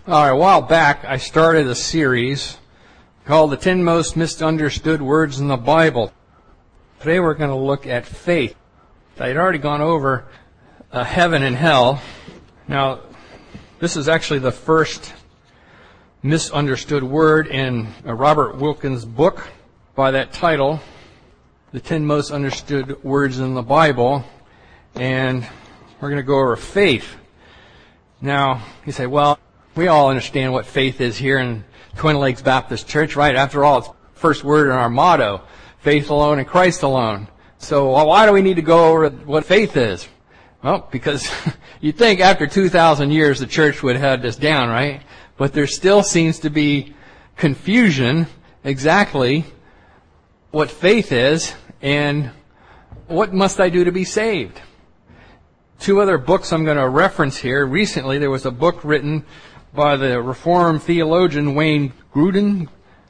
All right, a while back, I started a series called The 10 Most Misunderstood Words in the Bible. Today we're going to look at faith. I had already gone over heaven and hell. Now, this is actually the first misunderstood word in Robert Wilkins' book by that title, The 10 Most Understood Words in the Bible. And we're going to go over faith. Now, you say, well, we all understand what faith is here in Twin Lakes Baptist Church, right? After all, it's the first word in our motto, faith alone and Christ alone. So why do we need to go over what faith is? Well, because you'd think after 2,000 years the church would have had this down, right? But there still seems to be confusion exactly what faith is and what must I do to be saved. Two other books I'm going to reference here. Recently there was a book written by the Reformed theologian Wayne Grudem,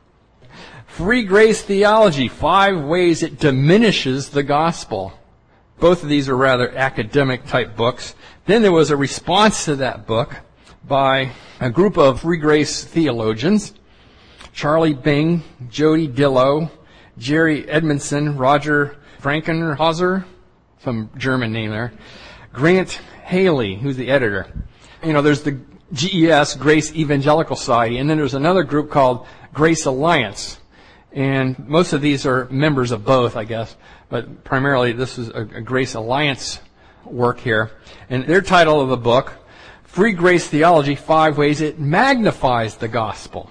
Free Grace Theology, 5 Ways It Diminishes the Gospel. Both of these are rather academic type books. Then there was a response to that book by a group of Free Grace theologians, Charlie Bing, Jody Dillow, Jerry Edmondson, Roger Frankenhauser, some German name there, Grant Haley, who's the editor. You know, there's the GES, Grace Evangelical Society, and then there's another group called Grace Alliance. And most of these are members of both, I guess. But primarily this is a Grace Alliance work here. And their title of the book, Free Grace Theology, 5 Ways It Magnifies the Gospel.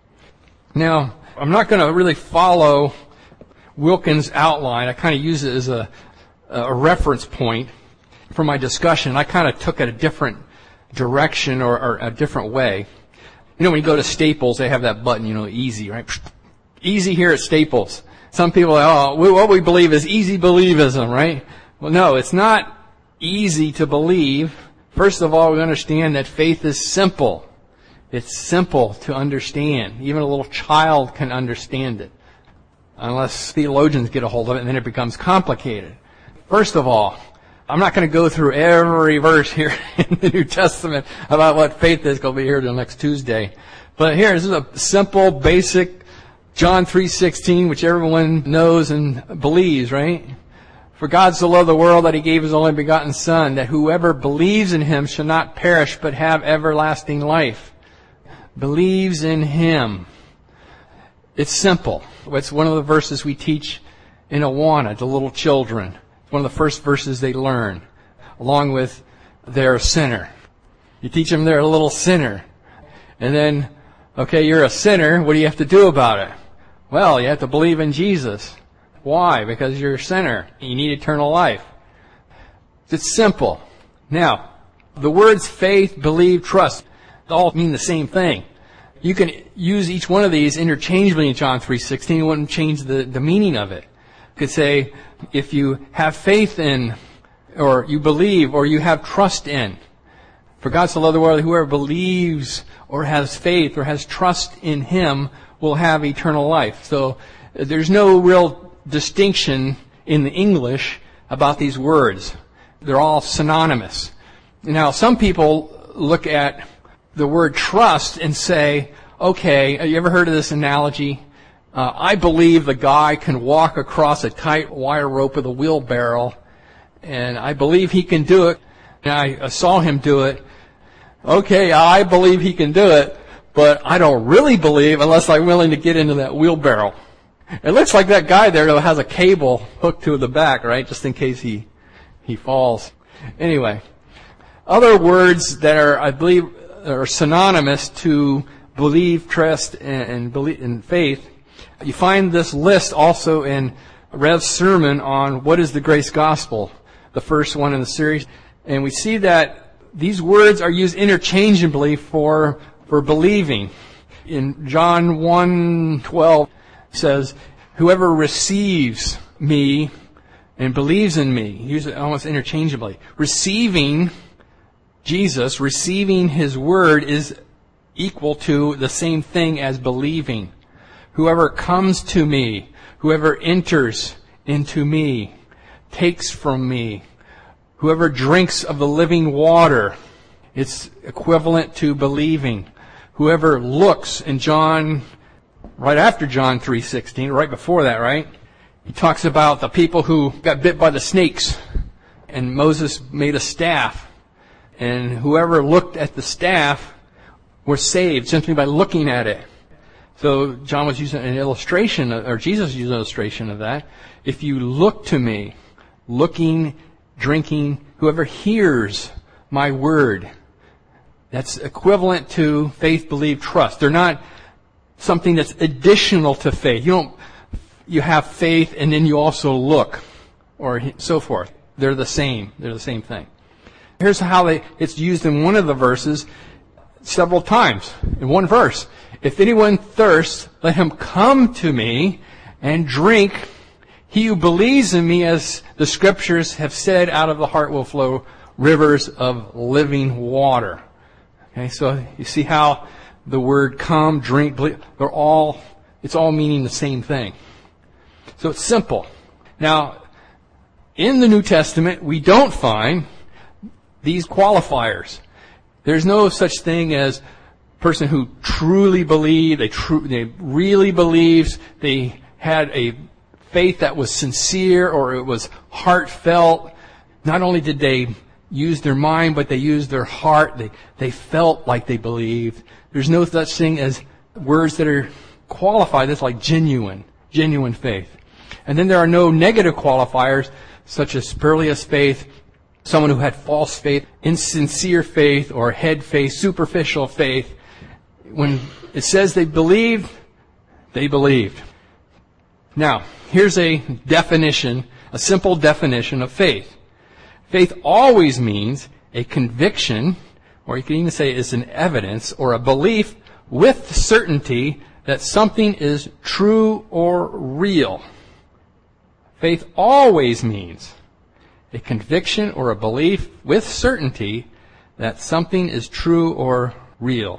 Now, I'm not going to really follow Wilkins' outline. I kind of use it as a reference point for my discussion. I kind of took it a different direction or a different way. You know, when you go to Staples, they have that button, easy, right? Easy here at Staples. Some people are, what we believe is easy believism, right? Well, no, it's not easy to believe. First of all, we understand that faith is simple. It's simple to understand. Even a little child can understand it. Unless theologians get a hold of it, and then it becomes complicated. First of all, I'm not going to go through every verse here in the New Testament about what faith is. Going to be here till next Tuesday. But here, this is a simple, basic John 3:16, which everyone knows and believes, right? For God so loved the world that He gave His only begotten Son, that whoever believes in Him shall not perish but have everlasting life. Believes in Him. It's simple. It's one of the verses we teach in Awana to little children. One of the first verses they learn, along with they're a sinner. You teach them they're a little sinner. And then, okay, you're a sinner, what do you have to do about it? Well, you have to believe in Jesus. Why? Because you're a sinner. You need eternal life. It's simple. Now, the words faith, believe, trust all mean the same thing. You can use each one of these interchangeably in John 3:16. It wouldn't change the meaning of it. You could say, if you have faith in, or you believe, or you have trust in. For God so loved the world that whoever believes or has faith or has trust in Him will have eternal life. So there's no real distinction in the English about these words. They're all synonymous. Now, some people look at the word trust and say, okay, have you ever heard of this analogy? I believe the guy can walk across a tight wire rope with a wheelbarrow, and I believe he can do it. And I saw him do it. Okay, I believe he can do it, but I don't really believe unless I'm willing to get into that wheelbarrow. It looks like that guy there has a cable hooked to the back, right, just in case he falls. Anyway, other words that are, I believe, are synonymous to believe, trust, and believe in faith. You find this list also in Rev's sermon on what is the grace gospel, the first one in the series. And we see that these words are used interchangeably for believing. In John 1:12 it says, whoever receives me and believes in me, use it almost interchangeably. Receiving Jesus, receiving His word is equal to the same thing as believing. Whoever comes to me, whoever enters into me, takes from me. Whoever drinks of the living water, it's equivalent to believing. Whoever looks in John, right after John 3:16, right before that, right? He talks about the people who got bit by the snakes, and Moses made a staff, and whoever looked at the staff were saved simply by looking at it. So John was using an illustration, or Jesus used an illustration of that. If you look to me, looking, drinking, whoever hears my word, that's equivalent to faith, believe, trust. They're not something that's additional to faith. You have faith and then you also look, or so forth. They're the same. They're the same thing. Here's how it's used in one of the verses several times. In one verse. If anyone thirsts, let him come to me and drink. He who believes in me, as the scriptures have said, out of the heart will flow rivers of living water. Okay, so you see how the word come, drink, believe, it's all meaning the same thing. So it's simple. Now, in the New Testament, we don't find these qualifiers. There's no such thing as a person who truly believed, they really believed, they had a faith that was sincere or it was heartfelt. Not only did they use their mind, but they used their heart. They felt like they believed. There's no such thing as words that are qualified. That's like genuine faith. And then there are no negative qualifiers, such as spurious faith, someone who had false faith, insincere faith, or head faith, superficial faith. When it says they believed, they believed. Now, here's a definition, a simple definition of faith. Faith always means a conviction, or you can even say it's an evidence or a belief with certainty that something is true or real. Faith always means a conviction or a belief with certainty that something is true or real.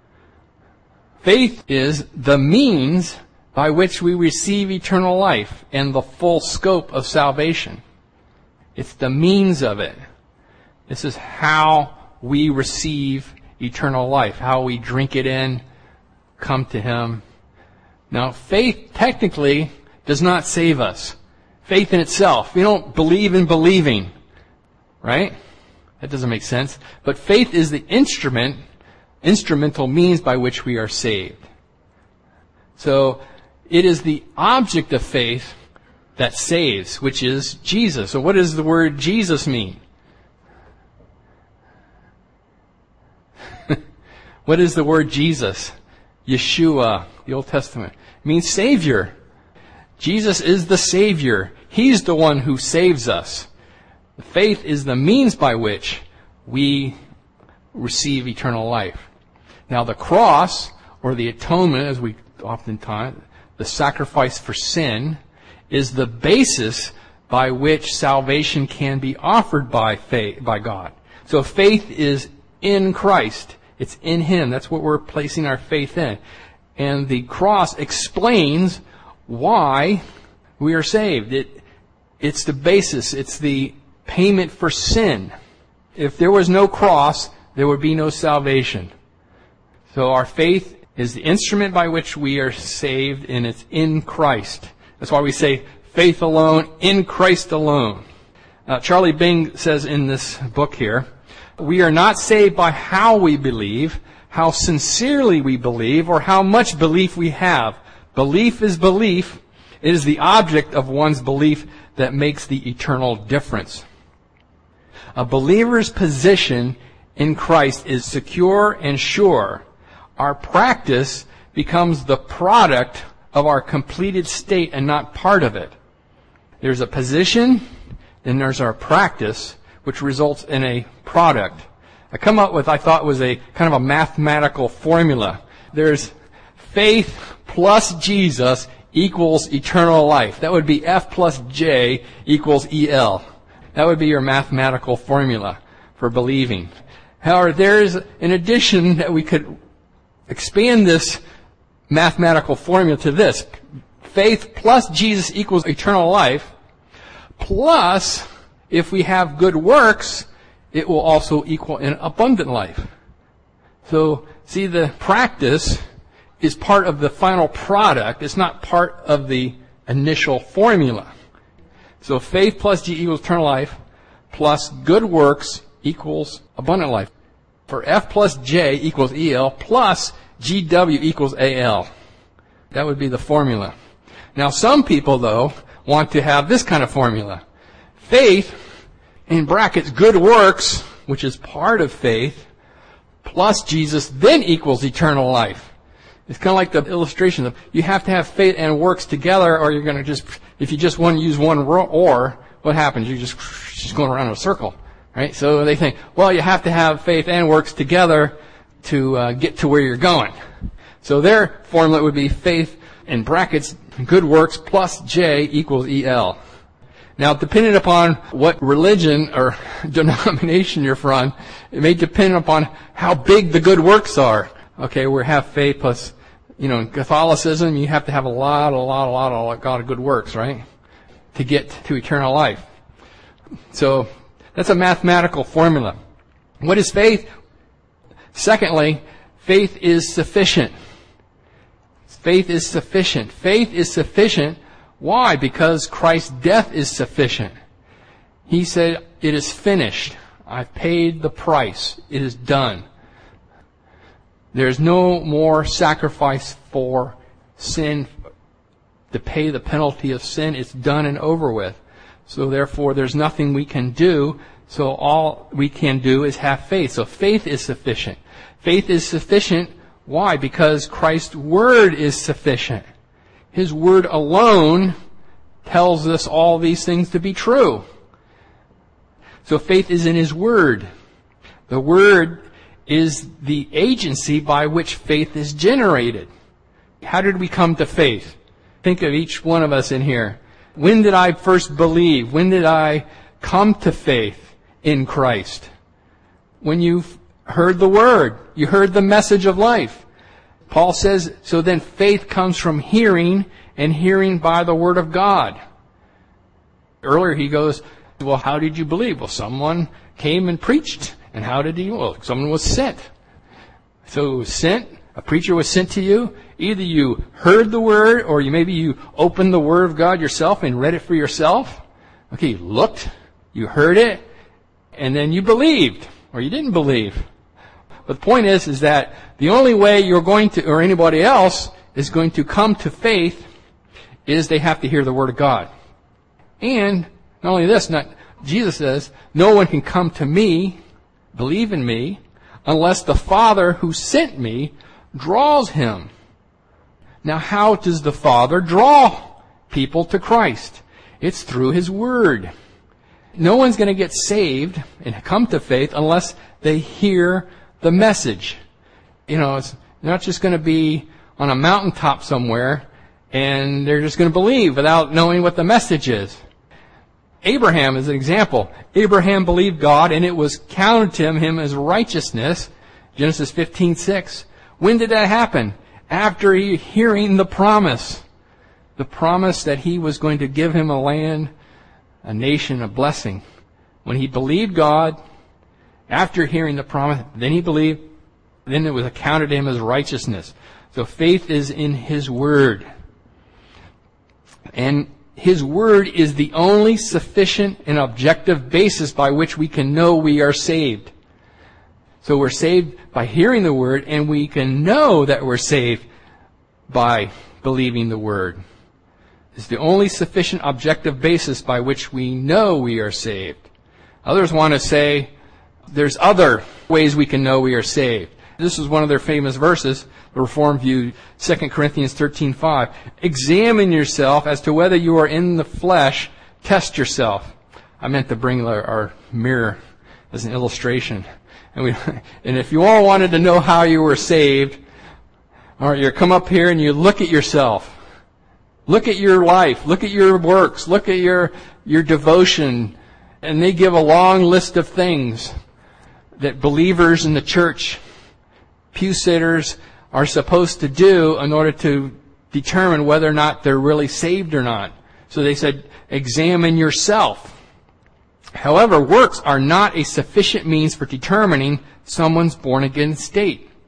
Faith is the means by which we receive eternal life and the full scope of salvation. It's the means of it. This is how we receive eternal life, how we drink it in, come to Him. Now, faith technically does not save us. Faith in itself. We don't believe in believing, right? That doesn't make sense. But faith is the instrumental means by which we are saved. So, it is the object of faith that saves, which is Jesus. So what does the word Jesus mean? What is the word Jesus? Yeshua, the Old Testament. It means Savior. Jesus is the Savior. He's the one who saves us. Faith is the means by which we receive eternal life. Now the cross, or the atonement, as we often taught, the sacrifice for sin, is the basis by which salvation can be offered by faith, by God. So faith is in Christ. It's in Him. That's what we're placing our faith in. And the cross explains why we are saved. It's the basis. It's the payment for sin. If there was no cross, there would be no salvation. So our faith is the instrument by which we are saved, and it's in Christ. That's why we say faith alone, in Christ alone. Charlie Bing says in this book here, we are not saved by how we believe, how sincerely we believe, or how much belief we have. Belief is belief. It is the object of one's belief that makes the eternal difference. A believer's position in Christ is secure and sure. Our practice becomes the product of our completed state and not part of it. There's a position, then there's our practice, which results in a product. I come up with, I thought, was a kind of a mathematical formula. There's faith plus Jesus equals eternal life. That would be F plus J equals EL. That would be your mathematical formula for believing. However, there's an addition that we could expand this mathematical formula to this. Faith plus Jesus equals eternal life. Plus, if we have good works, it will also equal an abundant life. So, see, the practice is part of the final product. It's not part of the initial formula. So faith plus G equals eternal life plus good works equals abundant life. For F plus J equals EL plus GW equals AL. That would be the formula. Now some people, though, want to have this kind of formula. Faith, in brackets, good works, which is part of faith, plus Jesus, then equals eternal life. It's kind of like the illustration of you have to have faith and works together, or you're going to just, if you just want to use one or, what happens? You're just going around in a circle, right? So they think, well, you have to have faith and works together to get to where you're going. So their formula would be faith, in brackets, good works plus J equals EL. Now, depending upon what religion or denomination you're from, it may depend upon how big the good works are. Okay, we have faith plus, in Catholicism, you have to have a lot of good works, right? To get to eternal life. So, that's a mathematical formula. What is faith? Secondly, faith is sufficient. Faith is sufficient. Faith is sufficient. Why? Because Christ's death is sufficient. He said, it is finished. I've paid the price. It is done. There's no more sacrifice for sin to pay the penalty of sin. It's done and over with. So therefore, there's nothing we can do. So all we can do is have faith. So faith is sufficient. Faith is sufficient. Why? Because Christ's word is sufficient. His word alone tells us all these things to be true. So faith is in His word. The word is the agency by which faith is generated. How did we come to faith? Think of each one of us in here. When did I first believe? When did I come to faith in Christ? When you heard the word. You heard the message of life. Paul says, so then faith comes from hearing, and hearing by the word of God. Earlier he goes, well, how did you believe? Well, someone came and preached. And how did he? Well, someone was sent. So it was sent. A preacher was sent to you. Either you heard the word, or maybe you opened the word of God yourself and read it for yourself. Okay, you looked, you heard it, and then you believed, or you didn't believe. But the point is that the only way you're going to, or anybody else, is going to come to faith is they have to hear the word of God. And not only this, Jesus says, no one can come to me, believe in me, unless the Father who sent me draws him. Now, how does the Father draw people to Christ? It's through His Word. No one's going to get saved and come to faith unless they hear the message. It's not just going to be on a mountaintop somewhere and they're just going to believe without knowing what the message is. Abraham is an example. Abraham believed God, and it was counted to him as righteousness. Genesis 15:6. When did that happen? After hearing the promise. The promise that He was going to give him a land, a nation, a blessing. When he believed God, after hearing the promise, then he believed, then it was accounted to him as righteousness. So faith is in His Word. And His Word is the only sufficient and objective basis by which we can know we are saved. So we're saved by hearing the Word, and we can know that we're saved by believing the Word. It's the only sufficient objective basis by which we know we are saved. Others want to say there's other ways we can know we are saved. This is one of their famous verses, the Reformed view, 2 Corinthians 13:5. Examine yourself as to whether you are in the flesh. Test yourself. I meant to bring our mirror as an illustration. And if you all wanted to know how you were saved, all right, you come up here and you look at yourself. Look at your life. Look at your works. Look at your devotion. And they give a long list of things that believers in the church, pew sitters, are supposed to do in order to determine whether or not they're really saved or not. So they said, examine yourself. However, works are not a sufficient means for determining someone's born-again state.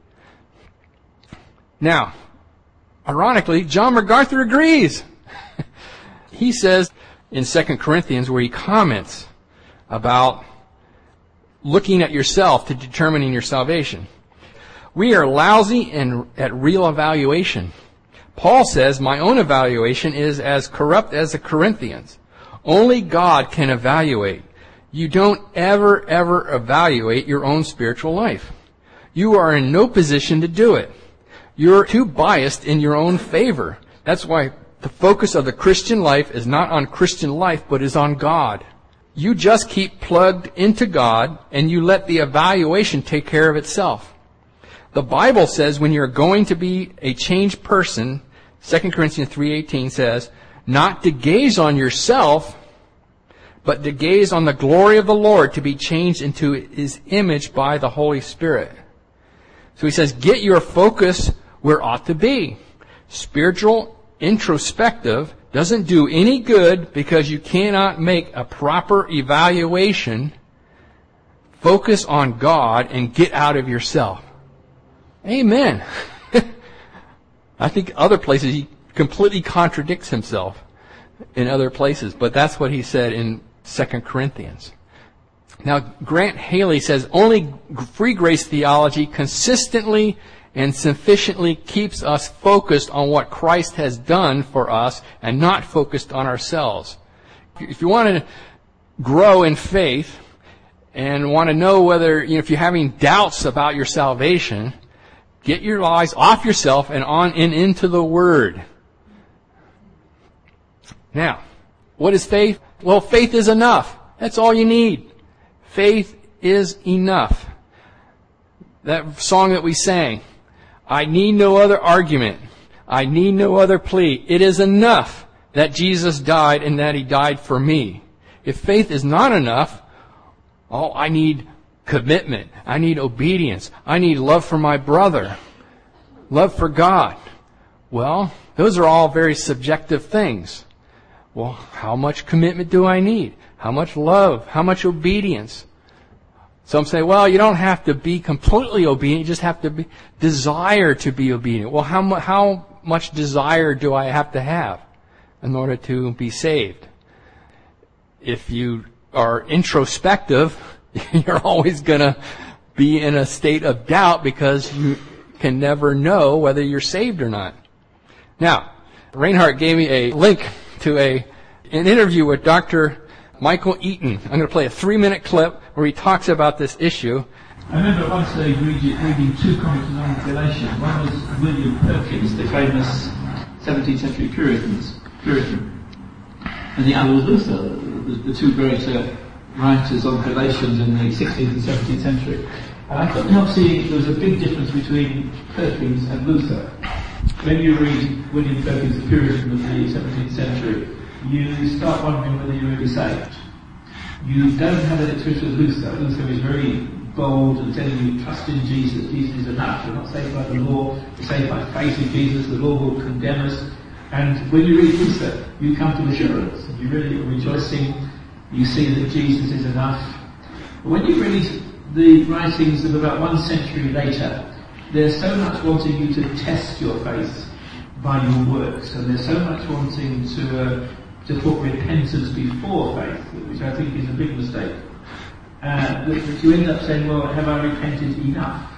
Now, ironically, John MacArthur agrees. He says in 2 Corinthians, where he comments about looking at yourself to determining your salvation, we are lousy at real evaluation. Paul says, my own evaluation is as corrupt as the Corinthians. Only God can evaluate. You don't ever evaluate your own spiritual life. You are in no position to do it. You're too biased in your own favor. That's why the focus of the Christian life is not on Christian life, but is on God. You just keep plugged into God, and you let the evaluation take care of itself. The Bible says when you're going to be a changed person, 2 Corinthians 3:18 says, not to gaze on yourself, but to gaze on the glory of the Lord, to be changed into His image by the Holy Spirit. So he says, get your focus where it ought to be. Spiritual introspective doesn't do any good because you cannot make a proper evaluation. Focus on God and get out of yourself. Amen. I think other places he completely contradicts himself in other places, but that's what he said in 2 Corinthians. Now, Grant Haley says, only free grace theology consistently and sufficiently keeps us focused on what Christ has done for us and not focused on ourselves. If you want to grow in faith and want to know whether, if you're having doubts about your salvation, get your eyes off yourself and on and into the Word. Now, what is faith? Well, faith is enough. That's all you need. Faith is enough. That song that we sang, I need no other argument. I need no other plea. It is enough that Jesus died and that He died for me. If faith is not enough, I need commitment. I need obedience. I need love for my brother. Love for God. Well, those are all very subjective things. Well, how much commitment do I need? How much love? How much obedience? Some say, well, you don't have to be completely obedient. You just have to desire to be obedient. Well, how much desire do I have to have in order to be saved? If you are introspective, you're always going to be in a state of doubt because you can never know whether you're saved or not. Now, Reinhardt gave me a link to an interview with Dr. Michael Eaton. I'm going to play a 3-minute clip where he talks about this issue. I remember once reading two commentaries on Galatians. One was William Perkins, the famous 17th century Puritan, and the other was Luther, the two great writers on Galatians in the 16th and 17th century. And I couldn't help seeing there was a big difference between Perkins and Luther. When you read William Perkins, the Puritan of the 17th century, you start wondering whether you're really saved. You don't have that experience with Luther. Luther is very bold and telling you, trust in Jesus. Jesus is enough. You're not saved by the law. You're saved by faith in Jesus. The law will condemn us. And when you read Luther, you come to assurance. You really are rejoicing. You see that Jesus is enough. But when you read the writings of about 1 century later, there's so much wanting you to test your faith by your works, and there's so much wanting to put repentance before faith, which I think is a big mistake. That you end up saying, well, have I repented enough?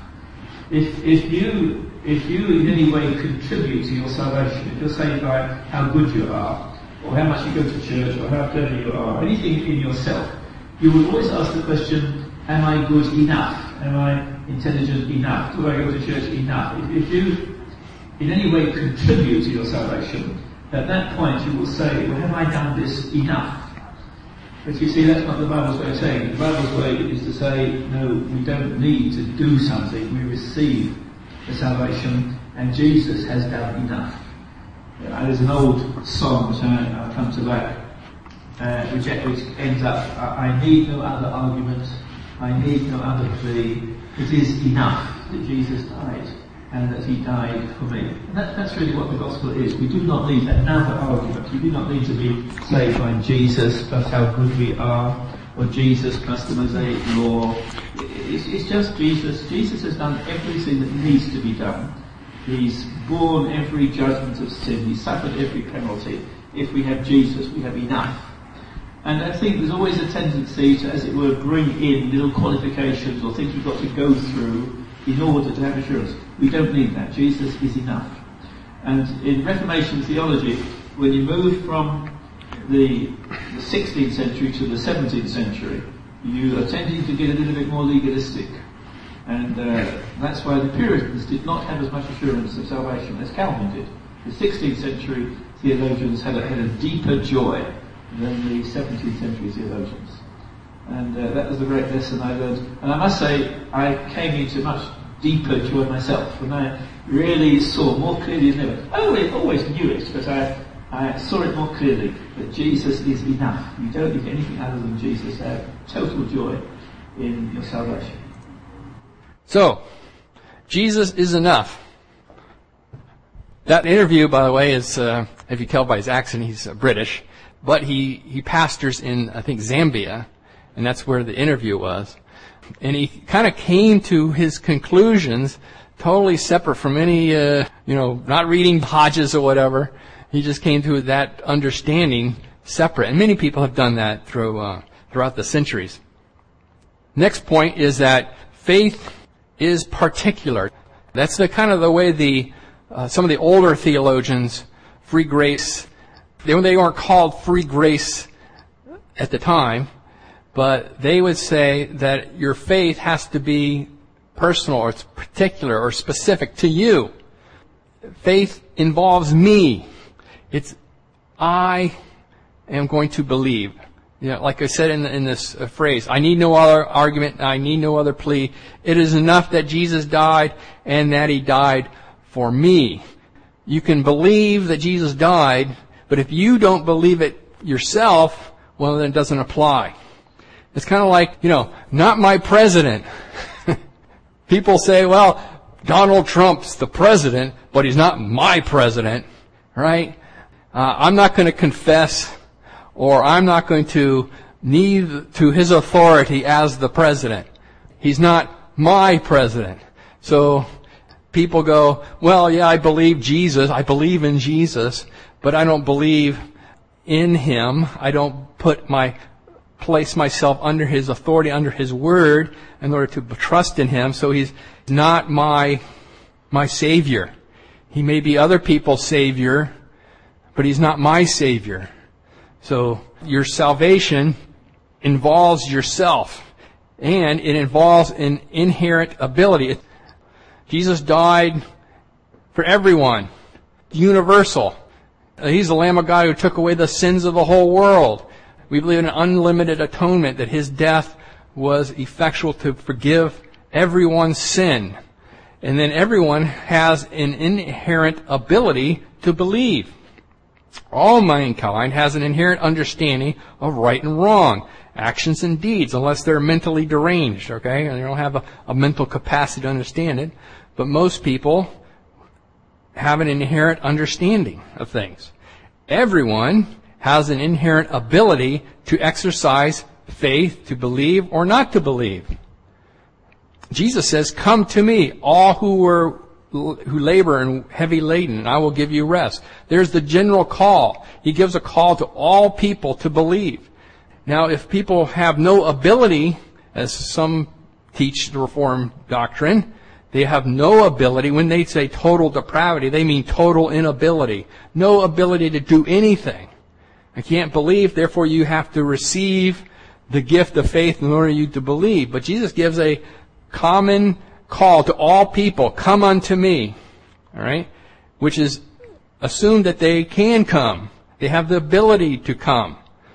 If you in any way contribute to your salvation, if you're saved by how good you are, or how much you go to church, or how clever you are, anything in yourself, you will always ask the question, am I good enough? Am I intelligent enough? Do I go to church enough? If you in any way contribute to your salvation, at that point you will say, well, have I done this enough? But you see, that's not the Bible's way of saying it. The Bible's way is to say, no, we don't need to do something. We receive the salvation, and Jesus has done enough. There's an old song, which I'll come to that, which ends up, I need no other argument, I need no other plea. It is enough that Jesus died and that He died for me. And that's really what the gospel is. We do not need another argument. We do not need to be saved by Jesus plus how good we are, or Jesus plus the Mosaic law. It's just Jesus. Jesus has done everything that needs to be done. He's borne every judgment of sin. He suffered every penalty. If we have Jesus, we have enough. And I think there's always a tendency to, as it were, bring in little qualifications or things we've got to go through in order to have assurance. We don't need that. Jesus is enough. And in Reformation theology, when you move from the 16th century to the 17th century, you are tending to get a little bit more legalistic. And that's why the Puritans did not have as much assurance of salvation as Calvin did. The 16th century theologians had a deeper joy than the 17th century theologians. And that was the great lesson I learned. And I must say, I came into much deeper joy myself when I really saw more clearly than ever. I always knew it, but I saw it more clearly that Jesus is enough. You don't need anything other than Jesus. Have total joy in your salvation. So, Jesus is enough. That interview, by the way, is, if you tell by his accent, he's British, but he pastors in, I think, Zambia, and that's where the interview was. And he kind of came to his conclusions totally separate from any, not reading Hodges or whatever. He just came to that understanding separate. And many people have done that throughout the centuries. Next point is that faith is particular. That's the kind of the way some of the older theologians, free grace, they weren't called free grace at the time, but they would say that your faith has to be personal or it's particular or specific to you. Faith involves me. It's I am going to believe. Like I said in this phrase, I need no other argument, I need no other plea. It is enough that Jesus died and that he died for me. You can believe that Jesus died, but if you don't believe it yourself, well, then it doesn't apply. It's kind of like, not my president. People say, well, Donald Trump's the president, but he's not my president, right? I'm not going to confess, or I'm not going to kneel to his authority as the president. He's not my president. So people go, well, yeah, I believe in Jesus, but I don't believe in him. I don't place myself under his authority, under his word, in order to trust in him. So he's not my Savior. He may be other people's Savior, but he's not my Savior. So your salvation involves yourself, and it involves an inherent ability. Jesus died for everyone, universal. He's the Lamb of God who took away the sins of the whole world. We believe in an unlimited atonement, that his death was effectual to forgive everyone's sin. And then everyone has an inherent ability to believe. All mankind has an inherent understanding of right and wrong, actions and deeds, unless they're mentally deranged, okay? And they don't have a mental capacity to understand it. But most people have an inherent understanding of things. Everyone has an inherent ability to exercise faith, to believe or not to believe. Jesus says, come to me, all who labor and heavy laden, and I will give you rest. There's the general call. He gives a call to all people to believe. Now, if people have no ability, as some teach the Reformed doctrine, they have no ability. When they say total depravity, they mean total inability. No ability to do anything. I can't believe, therefore you have to receive the gift of faith in order you to believe. But Jesus gives a common call to all people, come unto me, all right, which is assumed that they can come. They have the ability to come.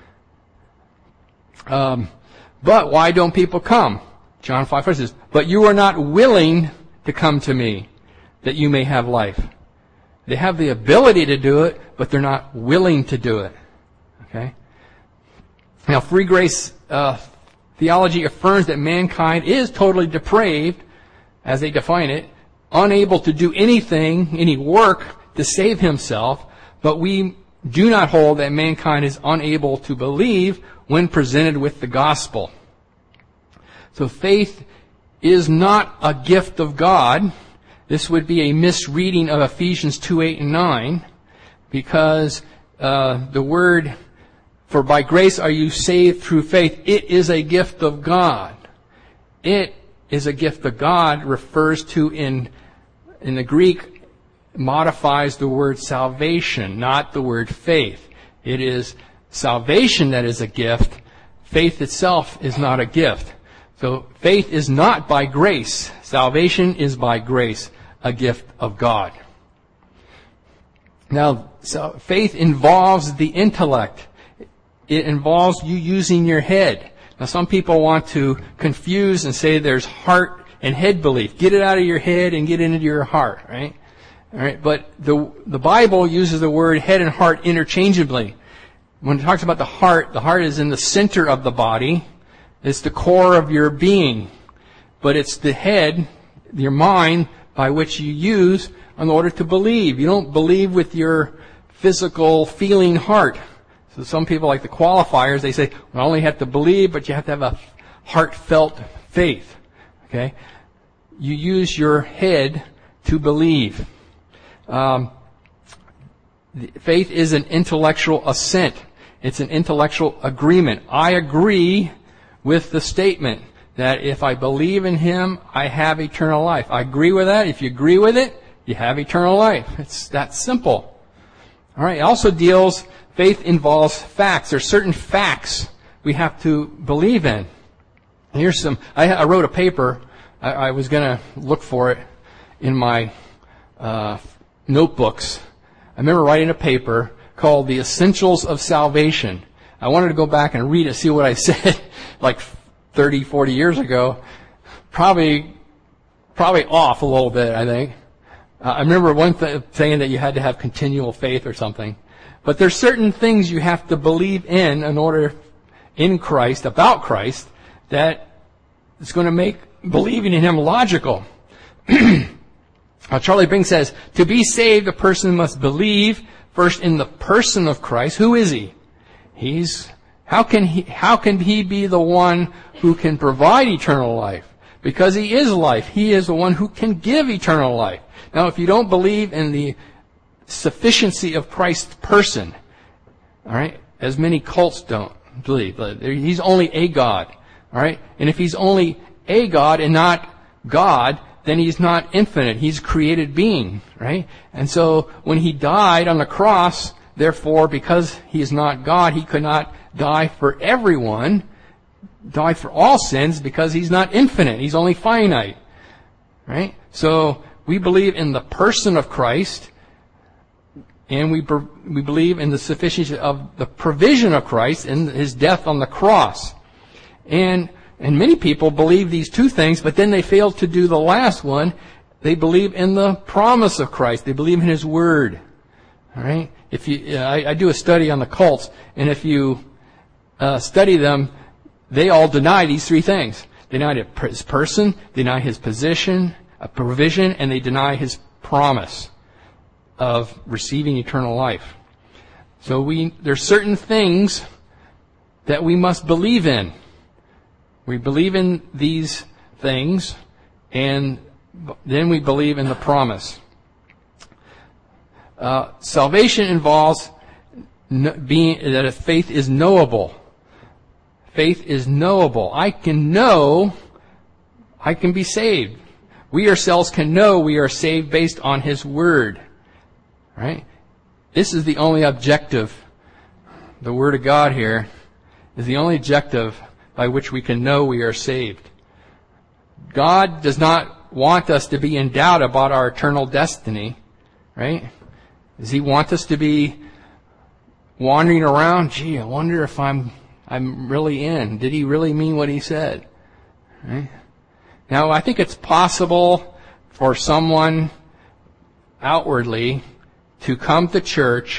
But why don't people come? John 5:4 says, but you are not willing to come to me, that you may have life. They have the ability to do it, but they're not willing to do it. Okay? Now, free grace theology affirms that mankind is totally depraved, as they define it, unable to do anything, any work to save himself, but we do not hold that mankind is unable to believe when presented with the gospel. So faith is not a gift of God, This would be a misreading of Ephesians 2:8 and 9, because the word, for by grace are you saved through faith, it is a gift of God. It is a gift of God refers to, in the Greek, modifies the word salvation, not the word faith. It is salvation that is a gift. Faith itself is not a gift. So faith is not by grace. Salvation is by grace, a gift of God. Now, so faith involves the intellect. It involves you using your head. Now, some people want to confuse and say there's heart and head belief. Get it out of your head and get it into your heart, right? All right. But the Bible uses the word head and heart interchangeably. When it talks about the heart is in the center of the body. It's the core of your being. But it's the head, your mind, by which you use in order to believe. You don't believe with your physical feeling heart. So some people, like the qualifiers, they say, well, I only have to believe, but you have to have a heartfelt faith. Okay? You use your head to believe. Faith is an intellectual assent. It's an intellectual agreement. I agree with the statement that if I believe in Him, I have eternal life. I agree with that. If you agree with it, you have eternal life. It's that simple. All right. It also deals, faith involves facts. There's certain facts we have to believe in. Here's some, I wrote a paper. I was going to look for it in my notebooks. I remember writing a paper called The Essentials of Salvation. I wanted to go back and read it, see what I said like 30, 40 years ago. Probably off a little bit, I think. I remember one saying that you had to have continual faith or something. But there's certain things you have to believe in order, in Christ, about Christ, that is going to make believing in Him logical. Charlie Bing says, to be saved, a person must believe first in the person of Christ. Who is He? How can He be the one who can provide eternal life? Because He is life. He is the one who can give eternal life. Now, if you don't believe in the sufficiency of Christ's person, all right, as many cults don't believe, He's only a God, all right? And if He's only a God and not God, then He's not infinite. He's a created being, right? And so when He died on the cross, therefore, because He is not God, He could not die for everyone, die for all sins, because He's not infinite. He's only finite, right? So we believe in the person of Christ, and we believe in the sufficiency of the provision of Christ in His death on the cross. And many people believe these two things, but then they fail to do the last one. They believe in the promise of Christ. They believe in His Word. All right? If you, I do a study on the cults, and if you study them, they all deny these three things. They deny His person, deny His position, provision, and they deny His promise of receiving eternal life. So there's certain things that we must believe in. We believe in these things, and then we believe in the promise. Salvation involves that faith is knowable. Faith is knowable. I can know I can be saved. We ourselves can know we are saved based on His Word. Right? This is the only objective. The Word of God here is the only objective by which we can know we are saved. God does not want us to be in doubt about our eternal destiny, right? Does He want us to be wandering around? Gee, I wonder if I'm really in. Did He really mean what He said? Right? Now, I think it's possible for someone outwardly to come to church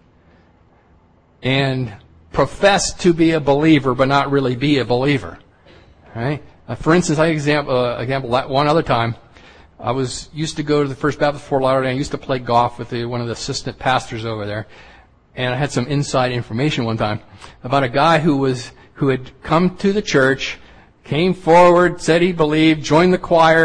and profess to be a believer, but not really be a believer. Right? For instance, I example one other time. I used to go to the First Baptist Fort Lauderdale. I used to play golf with one of the assistant pastors over there, and I had some inside information one time about a guy who had come to the church, came forward, said he believed, joined the choir,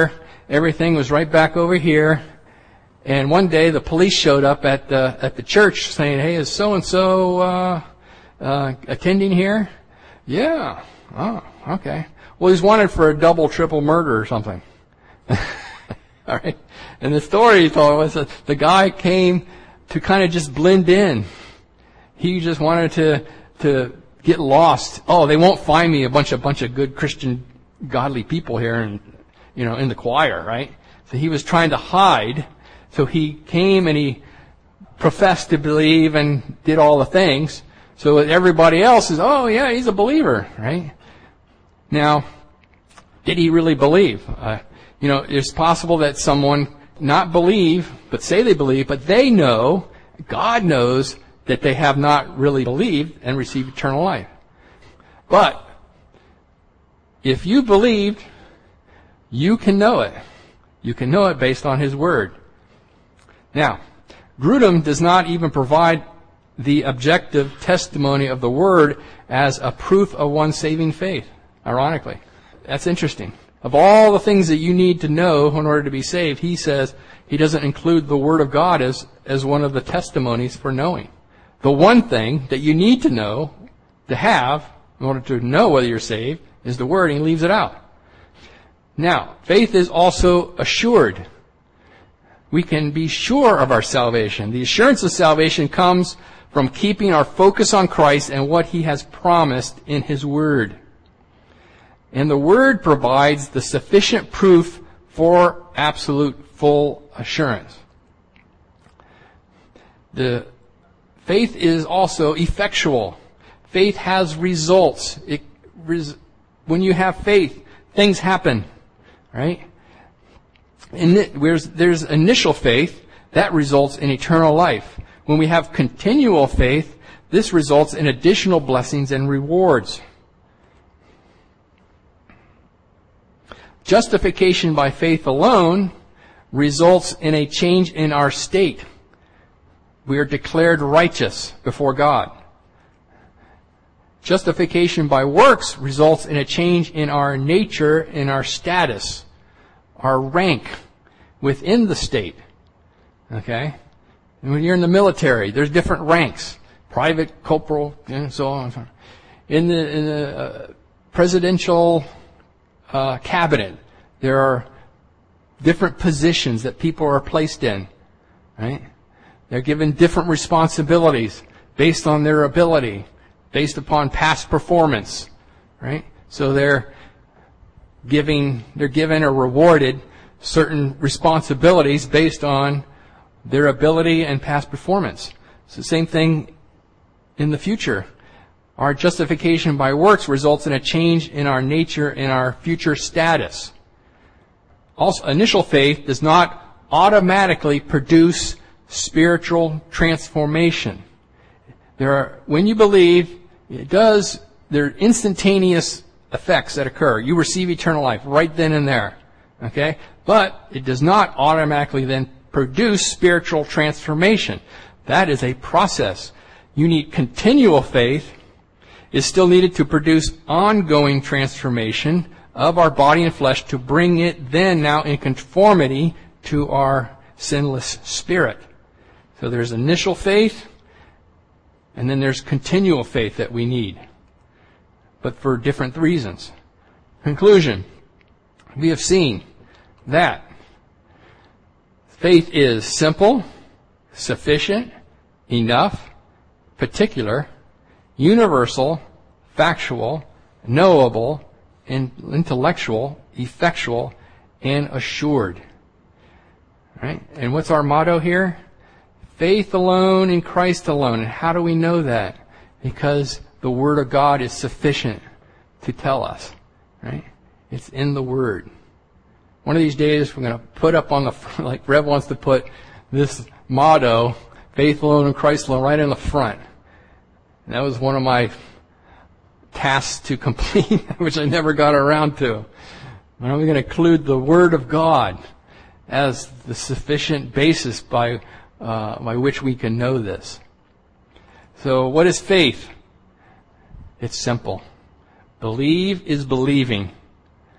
everything was right back over here. And one day the police showed up at the church saying, "Hey, is so-and-so attending here?" "Yeah." "Oh, okay." "Well, he's wanted for a double, triple murder or something." All right. And the story he told was that the guy came to kind of just blend in. He just wanted to get lost. "Oh, they won't find me a bunch of good Christian, godly people here and, in the choir," right? So he was trying to hide. So he came and he professed to believe and did all the things. So everybody else is, "Oh yeah, he's a believer," right? Now, did he really believe? It's possible that someone not believe, but say they believe, but they know, God knows, that they have not really believed and received eternal life. But if you believed, you can know it. You can know it based on His Word. Now, Grudem does not even provide the objective testimony of the Word as a proof of one's saving faith, ironically. That's interesting. Of all the things that you need to know in order to be saved, he says he doesn't include the Word of God as one of the testimonies for knowing. The one thing that you need to know, to have, in order to know whether you're saved, is the Word, and he leaves it out. Now, faith is also assured. We can be sure of our salvation. The assurance of salvation comes from keeping our focus on Christ and what He has promised in His Word. And the Word provides the sufficient proof for absolute full assurance. The faith is also effectual. Faith has results. When you have faith, things happen, right? And there's initial faith that results in eternal life. When we have continual faith, this results in additional blessings and rewards. Justification by faith alone results in a change in our state. We are declared righteous before God. Justification by works results in a change in our nature, in our status, our rank within the state. Okay? And when you're in the military, there's different ranks. Private, corporal, and so on and so on. In the presidential cabinet, there are different positions that people are placed in. Right? They're given different responsibilities based on their ability, based upon past performance. Right? So they're given or rewarded certain responsibilities based on their ability and past performance. It's the same thing in the future. Our justification by works results in a change in our nature, in our future status. Also, initial faith does not automatically produce spiritual transformation. When you believe, there are instantaneous effects that occur. You receive eternal life right then and there. Okay? But it does not automatically then produce spiritual transformation. That is a process. You need continual faith. Is still needed to produce ongoing transformation of our body and flesh to bring it then now in conformity to our sinless spirit. So there's initial faith, and then there's continual faith that we need, but for different reasons. Conclusion. We have seen that faith is simple, sufficient, enough, particular, universal, factual, knowable, intellectual, effectual, and assured. Right? And what's our motto here? Faith alone in Christ alone. And how do we know that? Because the Word of God is sufficient to tell us. Right? It's in the Word. One of these days we're going to put up on the front, like Rev wants to put this motto, faith alone in Christ alone, right in the front. And that was one of my tasks to complete, which I never got around to. But I'm going to include the Word of God as the sufficient basis by which we can know this. So what is faith? It's simple. Believe is believing.